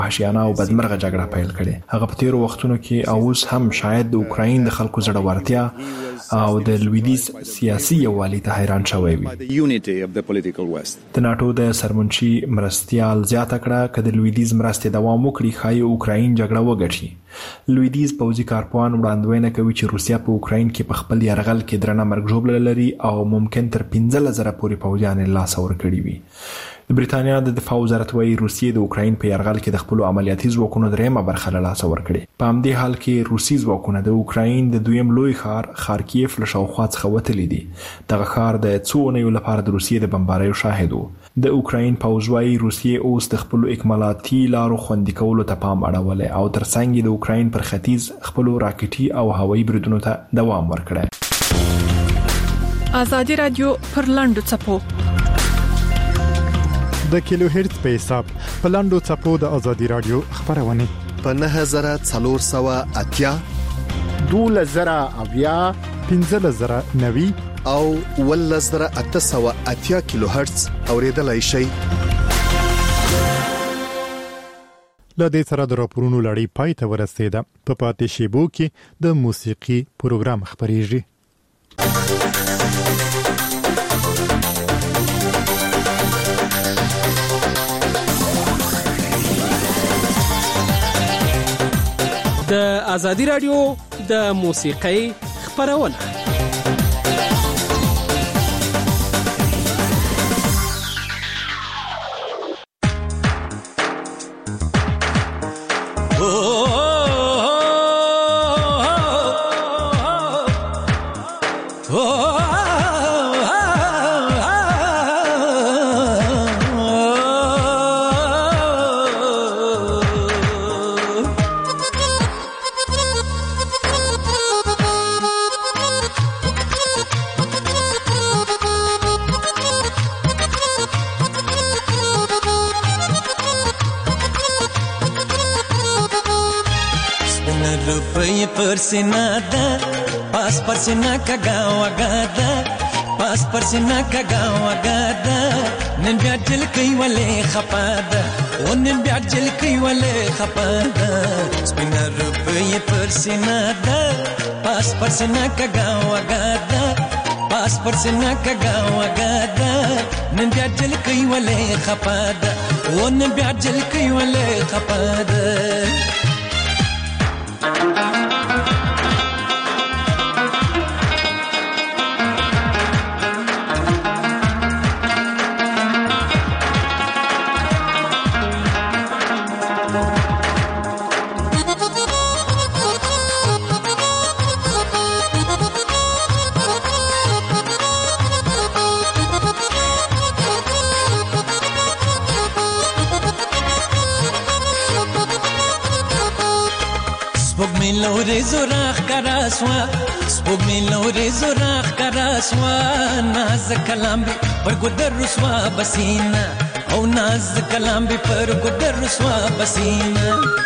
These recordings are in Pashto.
وحشیانه او بدمرغه جګړه پیل کړې. هغه په تیرو وختونو کې او اوس هم شاید د اوکراین د خلکو زړورتیا او د لویدیځ سیاسي یووالي ته حیران شوی وي. د ناټو د سرمنشي مرستیال زیاته کړه که د لویدیځ مرستې دوام وکړي ښایي اوکراین جګړه وګټي. لویدیځ پوځي کارپوهان وړاندوینه کوي چې روسیه په اوکراین کې په خپل یرغل کې درنه مرګ ژوبله لري او ممکن تر 15,000 پورې پوځیان له لاسه ورکړي وي. د بریتانیا د دفاع وزارت وايي روسیې د اوکراین په یرغل کې د خپل عملیاتي ځواکونو دریمه برخه له لاسه ورکړي. په همدې حال کې روسي ځواکونه د اوکراین د دویم لوی ښار خارکیف له شاوخوا څخه وتلي دي. دغه ښار د څو اونیو لپاره د روسیې د بمباریو شاهد و. د اوکراین پوځ وايي روسیې اوس د خپل اکمالاتي لارو خوندي کولو ته پام اړولی او ترڅنګ د اوکراین پر ختیځ خپل راکټي او هوایي بریدونو ته دوام ورکړی. آزادي رادیو پر لاندو چپو د کیلو هرتز په حساب په لاندو چپو د آزادي رادیو خبرونه په 9480 2000 1590 او 1880 کیلو هرتز اوریدلای شئ. لدې سره د راپورونو لړۍ پای ته ورسېده. په پاتې شیبو کې د موسیقي پروګرام خبرېږي. د آزادي رادیو د موسیقۍ خبرونه. परसिना दा पास परसिना का गाँव गादा पास परसिना का गाँव गादा निन ब्याजल कई वाले खपादा ओ निन ब्याजल कई वाले खपादा स्पिना रुपये परसिना दा पास परसिना का गाँव गादा पास परसिना का गाँव गादा निन ब्याजल कई वाले खपादा ओ निन ब्याजल कई वाले खपादा. لوري زراخ کراسوا سپوږمۍ لوري زراخ کراسوا ناز کلام به پر ګدر رسوا بسینا او ناز کلام به پر ګدر رسوا بسینا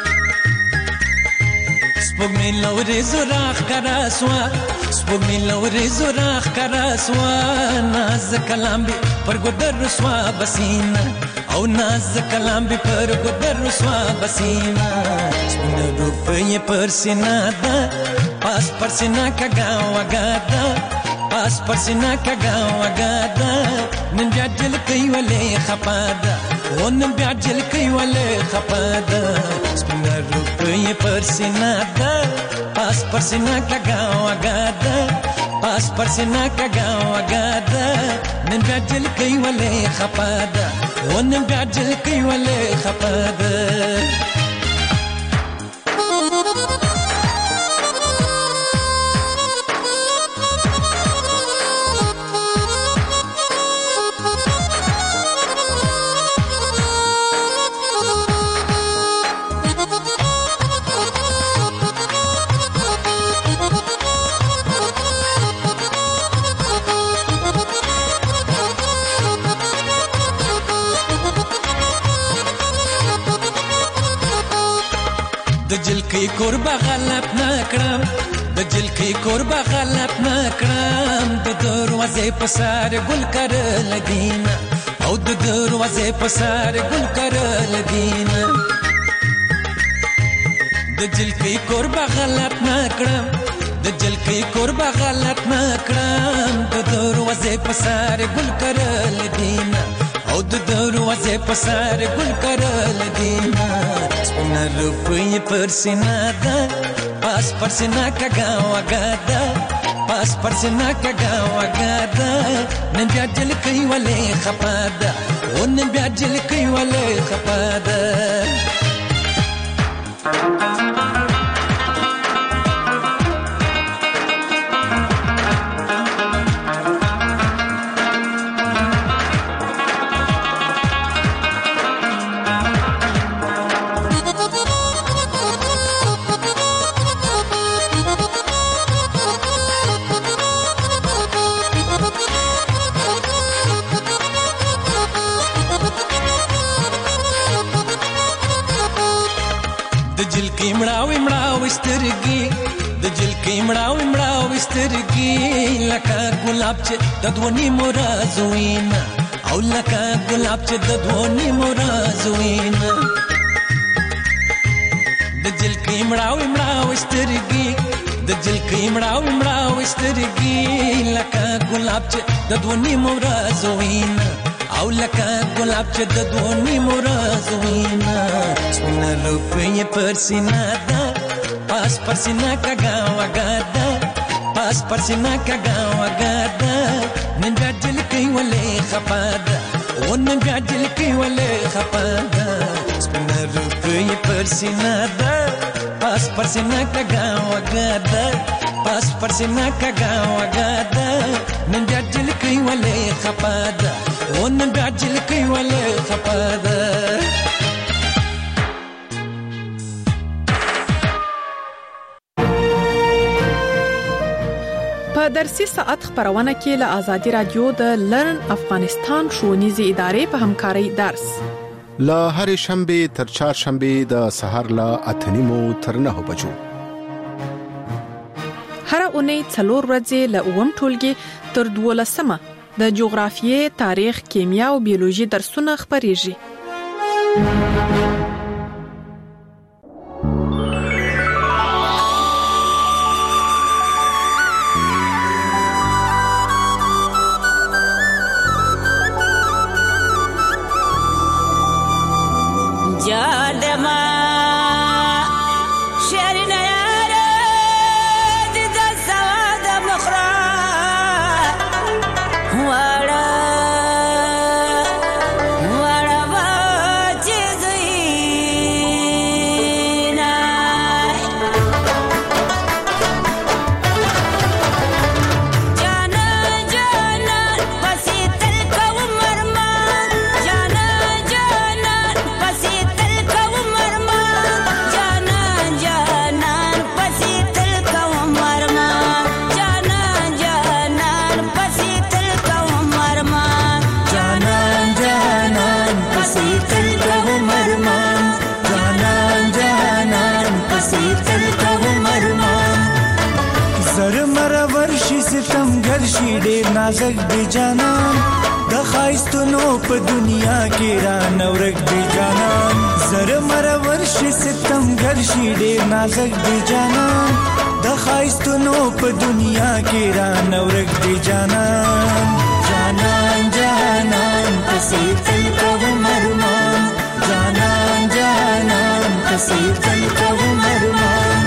سپوږمۍ لوري زراخ کراسوا سپوږمۍ لوري زراخ کراسوا ناز کلام به پر ګدر رسوا بسینا او ناز کلام به پر ګدر رسوا بسینا. روپये परसिना दा पास परसिना का गाँव गादा पास परसिना का गाँव गादा निन ब्याजल कई वाले खपादा ओ निन ब्याजल कई वाले खपादा. रुपये परसिना दा पास परसिना का गाँव गादा पास परसिना का गाँव गादा निन ब्याजल कई वाले खपादा ओ निन ब्याजल कई वाले खपादा. جلکی کوربه غلط نکړم د جلکی کوربه غلط نکړم د دروازې په سر ګل کرل دینا او د دروازې په سر ګل کرل دینا د جلکې کوربه غلط نکړم د جلکې کوربه غلط نکړم د دروازې په سر ګل کرل دینا او د دروازې په سر ګل کرل دینا سپینه روپۍ پر سینه ده پاس پر سینه کږه وګده پاس پر سینه کږه وګده نن بیا جلکې ولې خپه ده او نن بیا جلکې ولې خپه ده مړاوي مړاوي سترګي د جلکې مړاوي مړاوي سترګي لکه ګلاب چې د دوونی مرازوینا او لکه ګلاب چې د دوونی مرازوینا د جلکې مړاوي مړاوي سترګي د جلکې مړاوي مړاوي سترګي لکه ګلاب چې د دوونی مرازوینا او لکه ګلاب چې د دوونی مرازوینا سپینه روپۍ پر سینه ده پاس پر سینه کږه وګده پاس پر سینه کږه وګده نن بیا جلکې ولې خپه ده او نن بیا جلکې ولې خپه ده سپینه روپۍ پر سینه ده پاس پر سینه کږه وګده پاس پر سینه کږه وګده نن بیا جلکې ولې خپه ده او نن بیا جلکې ولې خپه ده په درسي ساعت خبرونه کې له آزادي رادیو د لرن افغانستان ښوونیزې ادارې په همکارۍ درس لا هر شنبه تر چهارشنبه د سحر لا 8:30 تر 9 بجو هر اونۍ 4 ورځې له اووم ټولګي تر 12مه د جغرافیې، تاریخ، کیمیا او بیولوژي درسونه خبريږي. نازک دی جانان د خایستونو په دنیا کې را نورک دی جانان زره مر ورشي ستم ګرشي ډېر نازک دی جانان د خایستونو په دنیا کې را نورک دی جانان جانان جانان پسې تل کوم ارمان جانان جانان پسې تل کوم ارمان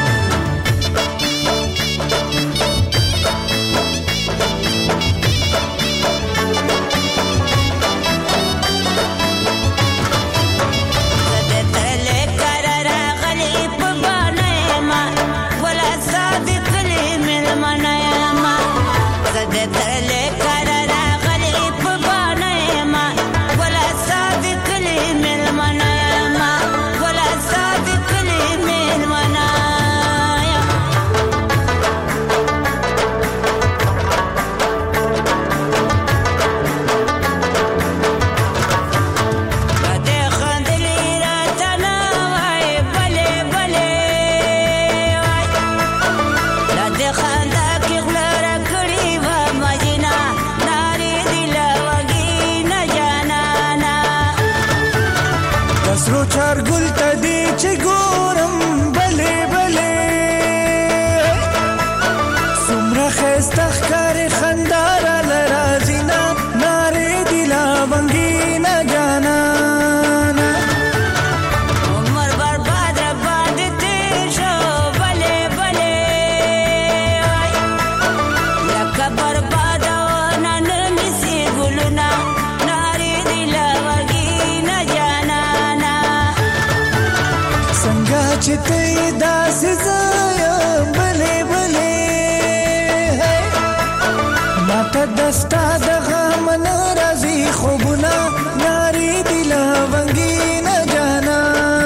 سرو چار گل تا دی چه گورم بله چته داس زایا بلې بلې ماته دستا د غم ناراضي خوبونه ناری دل ونګي نه جانا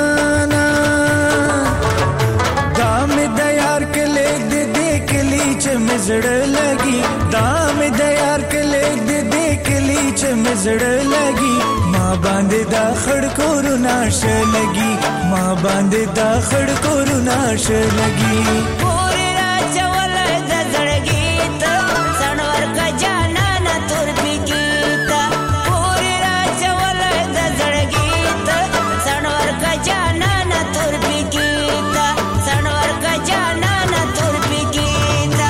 دام د یار کله دې کلی چې مزړه لګي دام د یار کله دې کلی چې مزړه لګي ما باندې دا خړ کورونا ش لګي ما باندې دا خړ کورونا ش لګي پورې راځول د زړګي ته څنور کا جانا نه تور پیګیتا پورې راځول د زړګي ته څنور کا جانا نه تور پیګیتا څنور کا جانا نه تور پیګیتا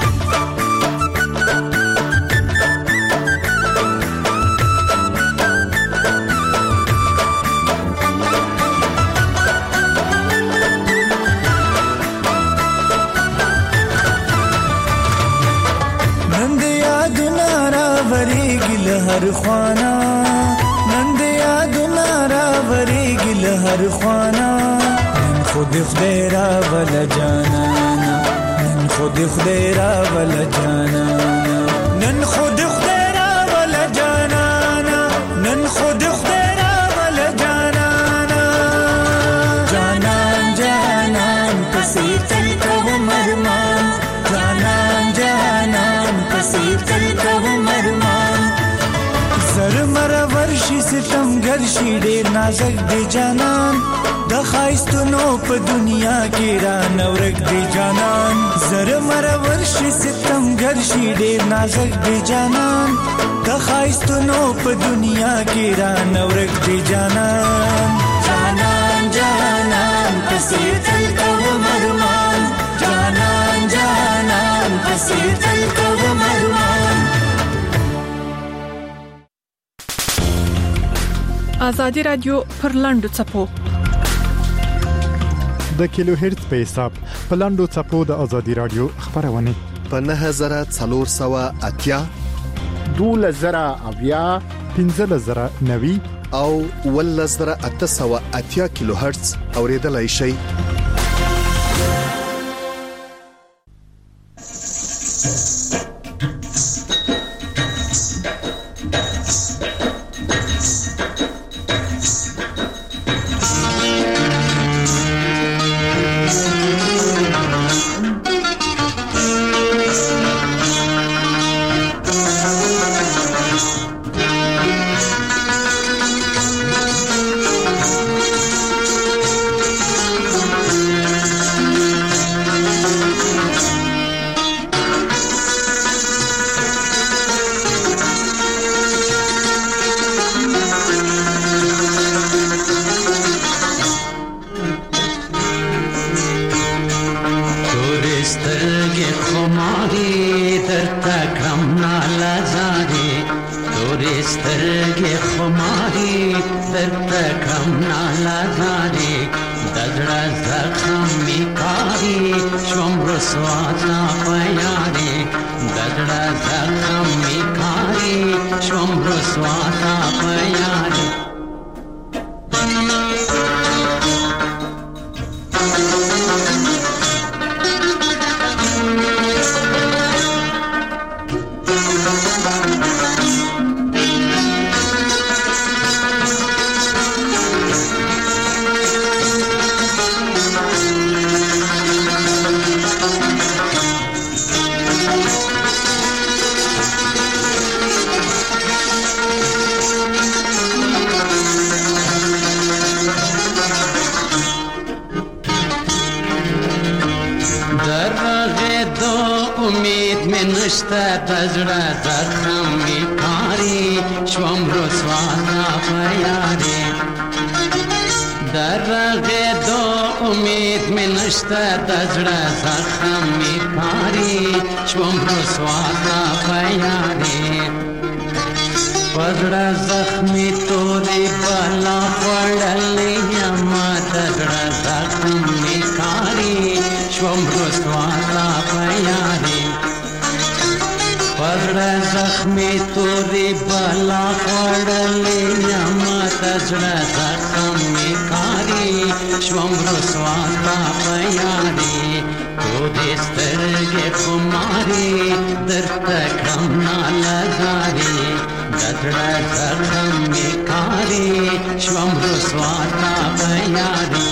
هر خوانا نند یادنا را وریږي له هر خوانا نن خود خدای را ول جانا نن خود خدای را ول جانا نن خود خدای را ول جانا نن خود خدای را ول جانا جانان جانان پسې تل کوم ارمان جانان جانان پسې تل کوم ارمان زر مر ورشي ستم ګرشي ډېر نازک دی جانان د خایستونو په دنیا کې را نورک دی جانان زر مر ورشي ستم ګرشي ډېر نازک دی جانان د خایستونو په دنیا کې را نورک دی جانان جانان جانان پسې تل کوم ارمان جانان جانان پسې تل کوم ارمان آزادی رادیو پر لاندو چپو د کیلو هرتز په حساب په لاندو چپو د آزادی رادیو خبرونه په 9480 12090 15090 او 11880 کیلو هرتز اوریدلای شئ. شوم رسوا تا پیاری تو دسترګې خماري درته کړم نالزاري دزړه زخم می کاری شوم رسوا تا پیاری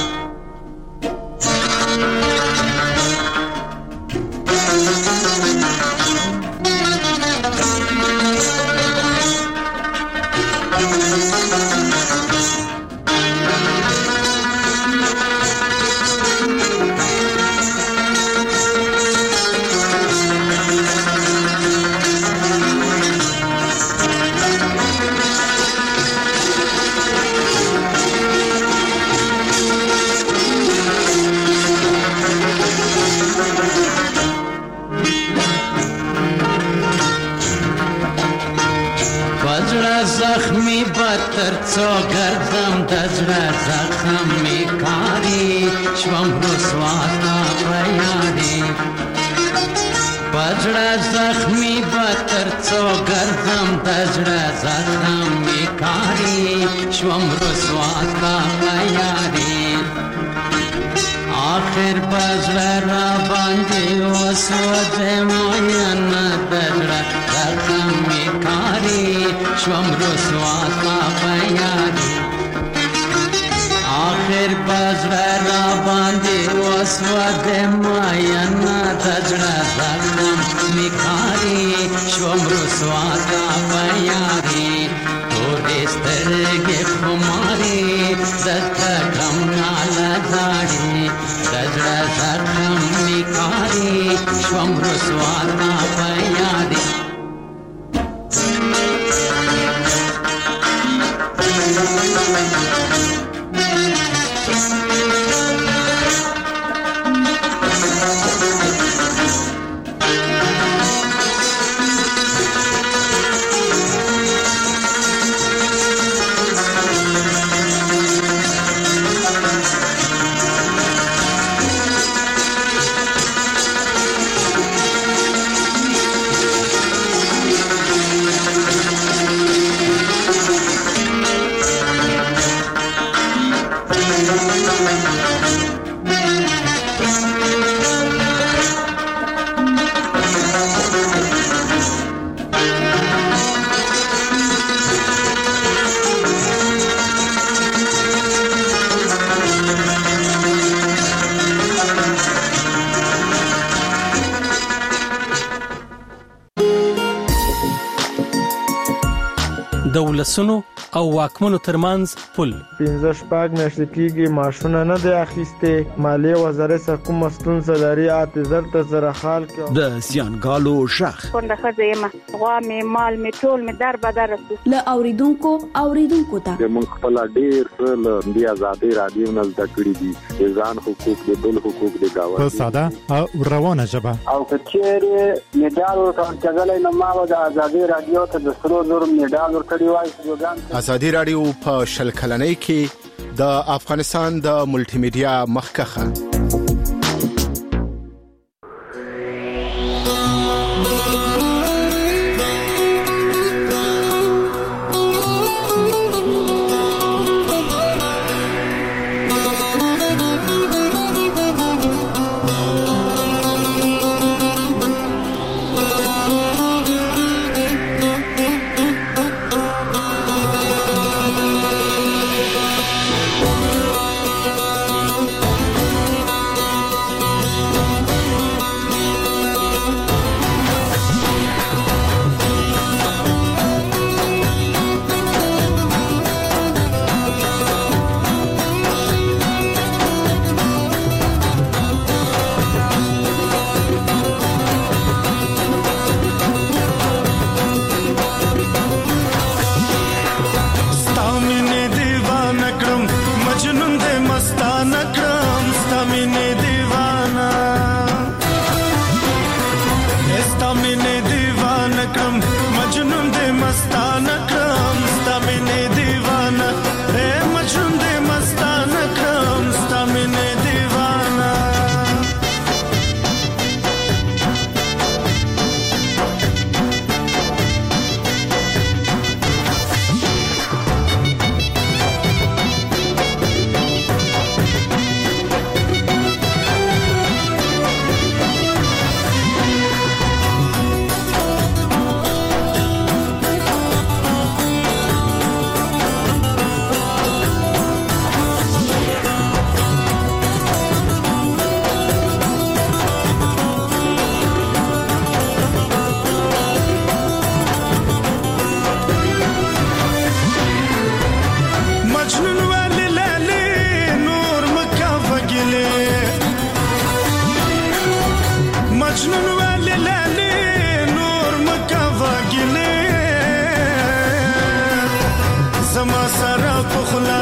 زخمی بتر څو ګرځم د زړه زخم می کاری شوم رسوا تا پیاری پزړه زخمی بتر څو ګرځم د زړه زخم می کاری شوم رسوا تا پیاری آخر پزړه را باندې وسوځه مین د زړه زخم می کاری شوم رسوا تا پیاری آخر پزړه را باندې وسوځه مین د زړه زخم می کاری شوم رسوا تا پیاری تو دسترګې خماري دته کم نالزاري دزړه زخم می کاری شوم رسوا تا پیاری د ولسونو او واکمنو ترمنځ پل 15 میاشتې کېږي معاشونه نه دی اخیسته مالیه وزارت څخه کوم ستونزه لري اعتذار ته زره حال کې د زیانګالو شخ څنګه خځه غوا می مال می ټول می در بدر له اوریدونکو ته موږ خپل ډیر څه د آزادۍ رادیو نه زده کړی دي ځان حقوق د بل حقوق د گاوند په ساده او روانه ژبه او کچېره میډال ورکړل نو ما د آزادۍ رادیو ته د سرو زر میډال ورکړی وای آزادی رادیو په شل کلنۍ کې د افغانستان د ملټي میډیا مخکخه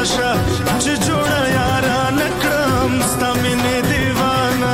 ورشه چې جوړه یارا نکړم ستا مینې دیوانه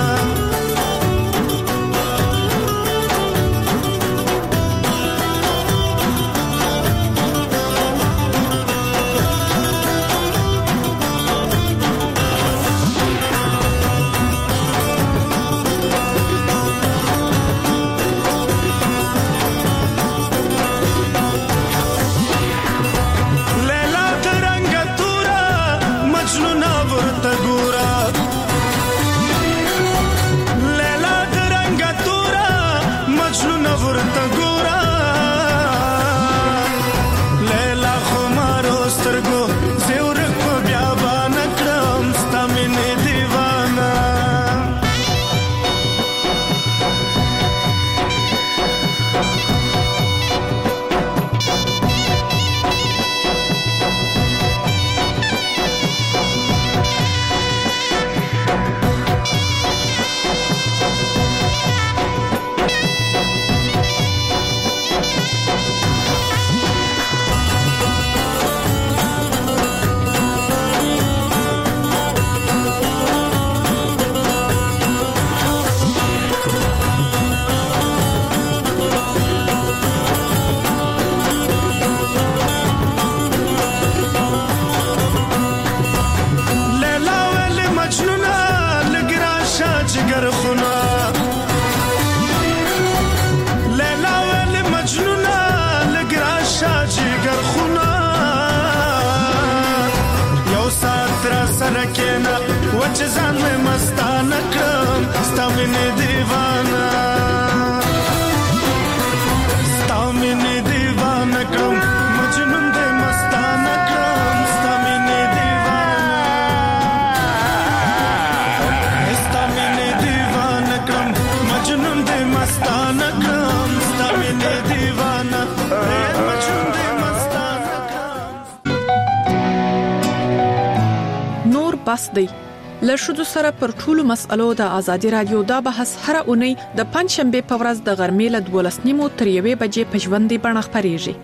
بس دی له ښځو سره پر ټولو مسألو د ازادي رادیو دا بحث هر اونۍ د پنځشنبه په ورځ د غرمې له 12:30 تر 1 بجې په ژوندۍ بڼه خپرېږي.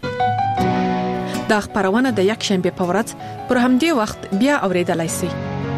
دا خبرونه د یک شنبه په ورځ پر همدې وخت بیا اوریدلای شئ.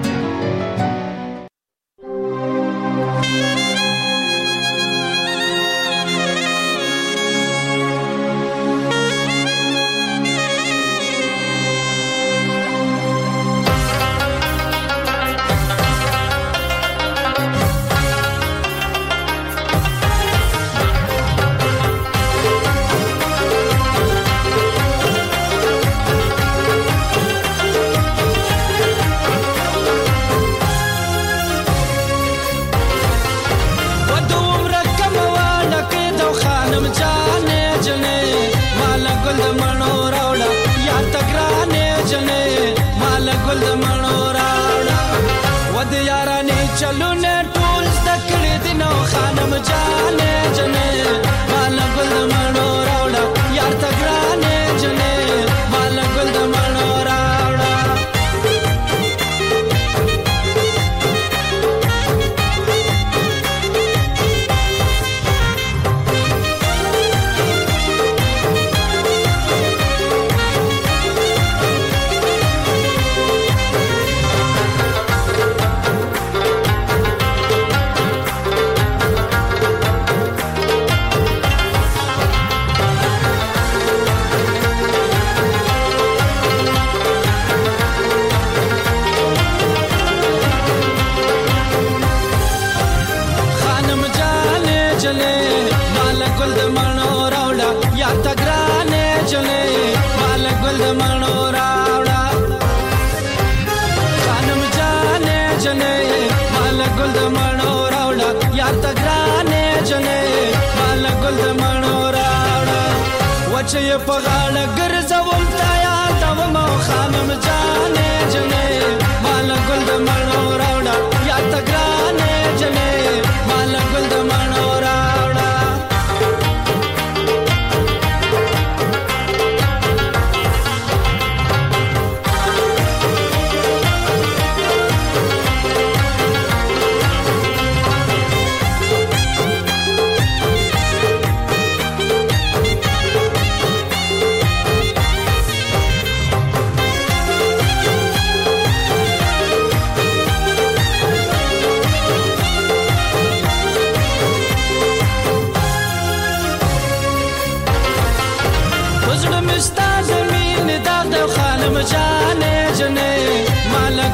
چې په غاړه ګرځول تا یاد و مو خانم جانې جنې مال ګل د مڼو راوړه یا تګرانې جنې مال ګل د مڼو راوړه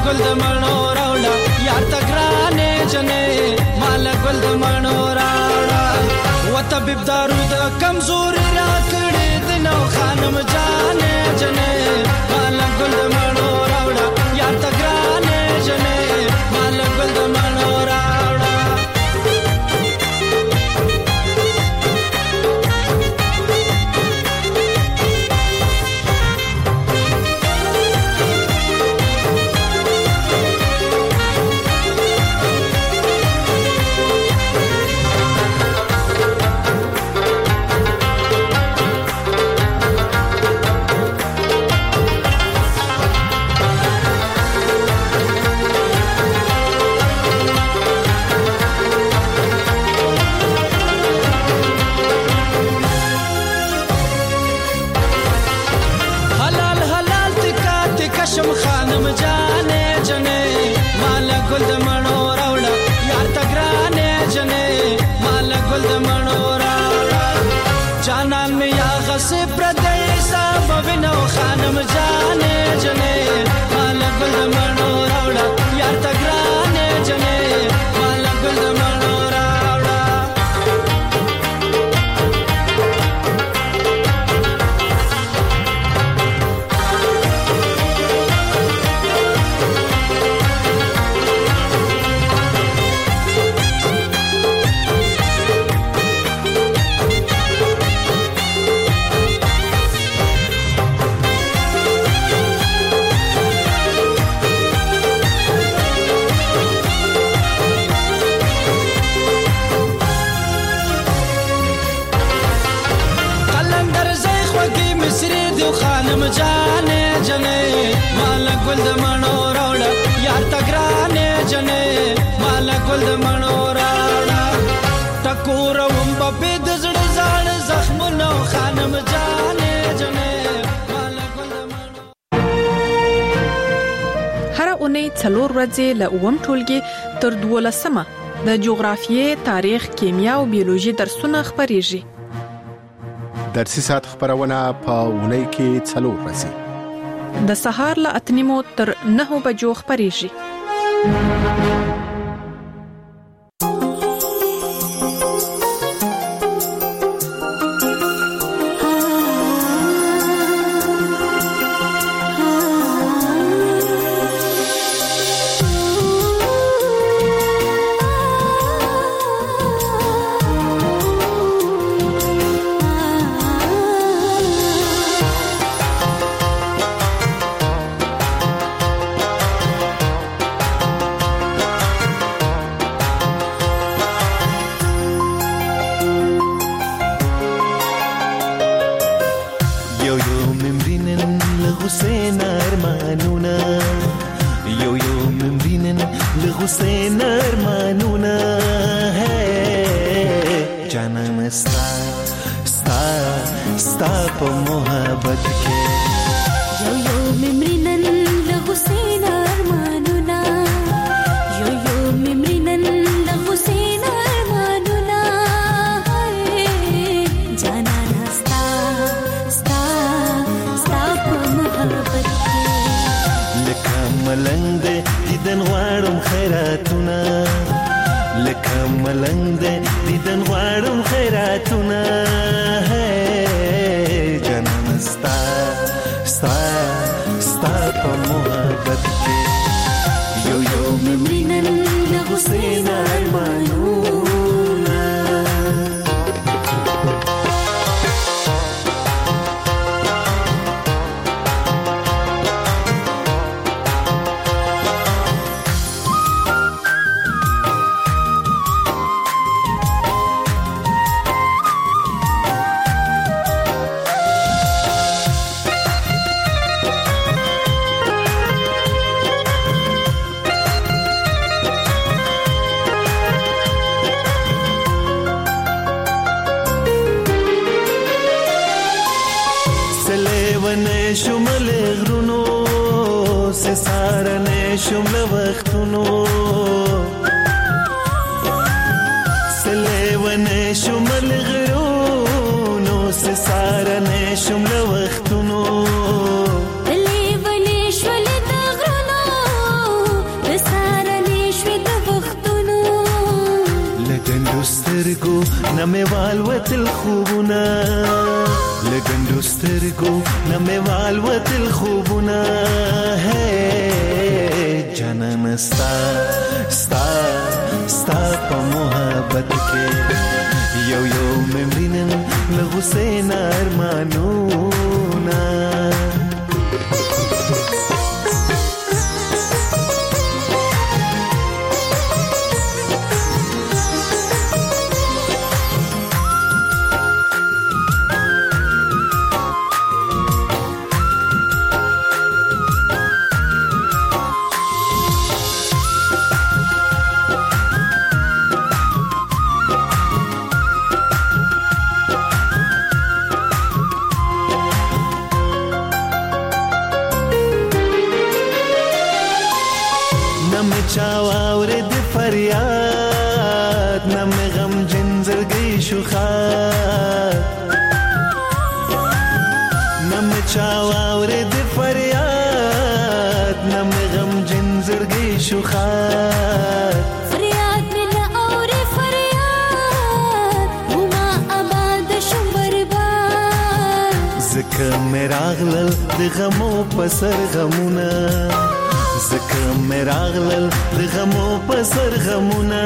ګل د مڼو راوړه یار تګرانې جنې مال ګل د مڼو راوړه وطبيب دارو د کمزوري را کړې د نو خانم جانې جنې مال ګل د مڼو راوړه یار تګرانې جنې مال ګل د مڼو راوړه څلور ورځې له اووم ټولګي تر 12مه د جغرافیې، تاریخ، کیمیا او بیولوژي درسونه خپرېږي. درسي ساعت خبرونه په اونۍ کې 4 ورځې د سهار له 8 تر 9 بجو خپرېږي. سترګو نموال وتل خوبونه لګندو سترګو نموال وتل خوبونه هي جنان ستا ستا ستا په محبت کې یو یو ممرینن لغسین ارمانونا چاوره د فریاد نم غم جنزرګي شوخات نم چاوره د فریاد نم غم جنزرګي شوخات فریاد ملا اوره فریاد وما آباد شو برباد زکه مراغلل د غمو پسر غمونه زکه مراغلل د غمو پسر غمونه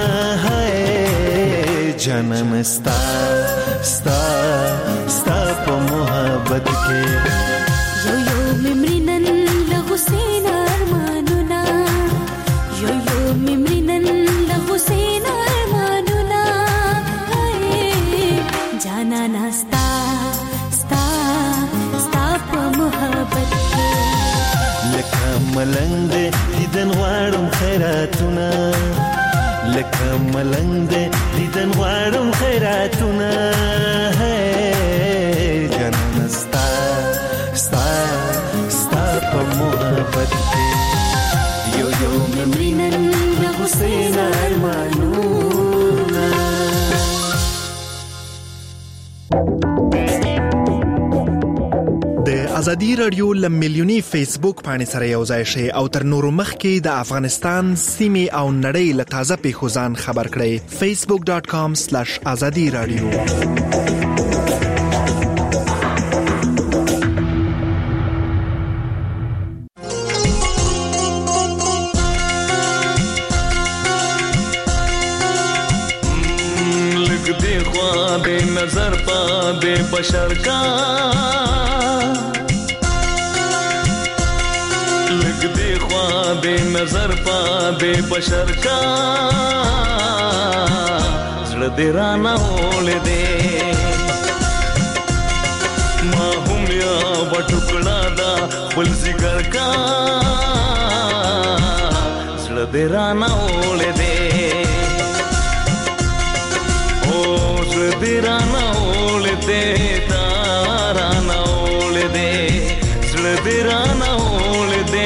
هاي جانم ستا ستا ستا په محبت کې یو یو ممرینن لغسین ارمانونا یو یو ممرینن لغسین ارمانونا هاي جانا ناستا ستا ستا په محبت کې لکه ملنګ دې دیدن غواړم خیراتونه لکه ملنګ دې دیدن غواړم خیراتونه هي جنان ستا ستا ستا په محبت کې یو یو ممرینن لغسین ارمانونه ازادي رادیو لمیلیونی فیسبوک باندې سره یو ځای شي او تر نورو مخکې د افغانستان سیمې او نړۍ له تازه پیښو ځان خبر کړئ facebook.com/azadi radio لګ دې خوا دې نظر پا دې بشر کا दे नजर पा दे बशर का जड़ दे राना होले दे माहुम या बटुकड़ा दा फुल जिगर का जड़ दे राना होले दे ओ जड़ दे राना होले दे तारा ना होले दे जड़ दे राना होले दे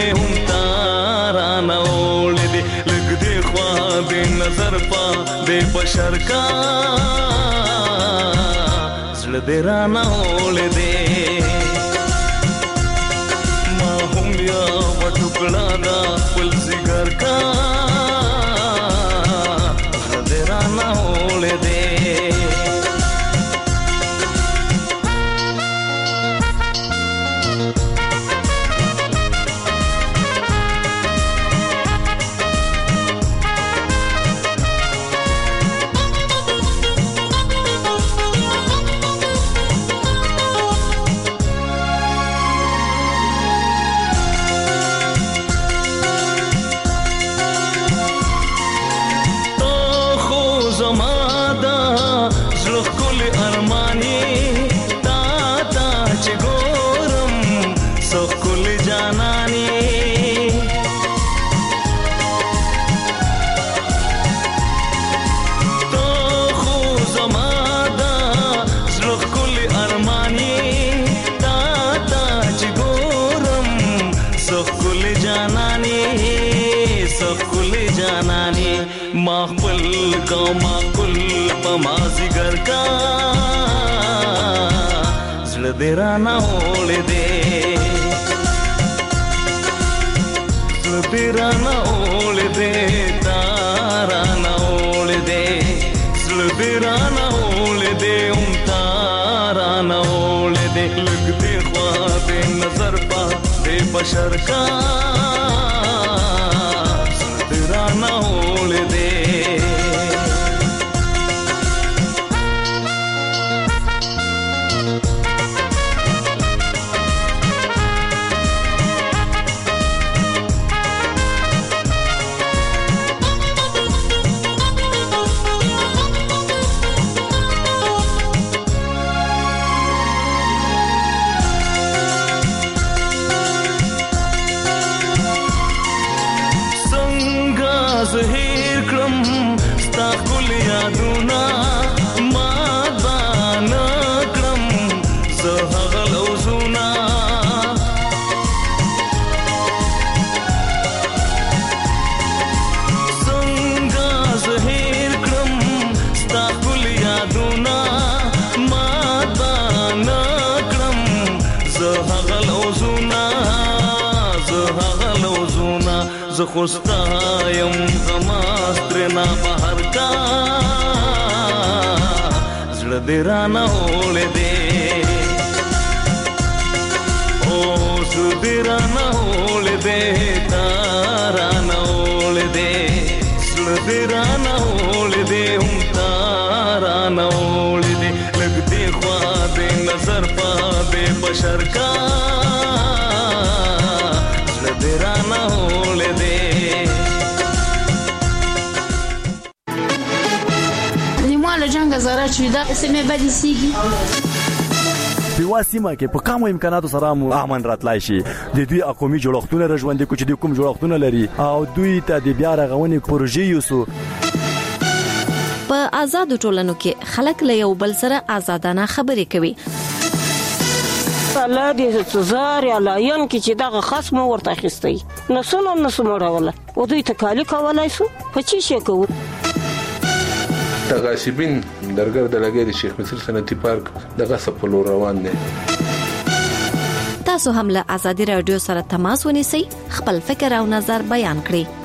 नजर पा दे बशर का जड़ दे राना होले दे माहुम या बटुकड़ा दा फुल जिगर का जड़ दे राना होले दे माखबल का माकुल पमाजिगर का जड़ दे राना होले दे जड़ दे राना होले दे तारा ना होले दे जड़ दे بشر کا درانه ولدي زهیر کړم ستا ګل یادونه ما دان کړم زه هغه لوزونه څنګه زهیر کړم ستا ګل یادونه ما دان کړم زه هغه لوزونه زه خوستا یم زماسترنا بهر کا زړه دې رانه ولدي او زړه دې رانه ولدي تارانه ولدي زړه دې رانه ولدي هم تارانه ولدي لګ دې خوا دې نظر په دې بشر کا زړه دې رانه ولدي جنگ زره چې دا سمې بدې سیږي په واسمه کې په کومو امکاناتو سره امن راتلای شي د دوی اقومي جوړښتونه رژوندې کوچ د کوم جوړښتونه لري او دوی ته د بیا رغونې پروژې یوسو په آزاد ټولنو کې خلک له یو بل سره آزادانه خبرې کوي الله دې زار یا لاین کې چې دغه خصم ورته خستي نسونه راوله او دوی تکالی کولای شو په چی شي کوو غاصبین درګر د لګي د شیخ مصر صنعتي پارک د غصب په لور روان دي تاسو هم له آزادي رادیو سره تماس ونیسئ خپل فکر او نظر بیان کړئ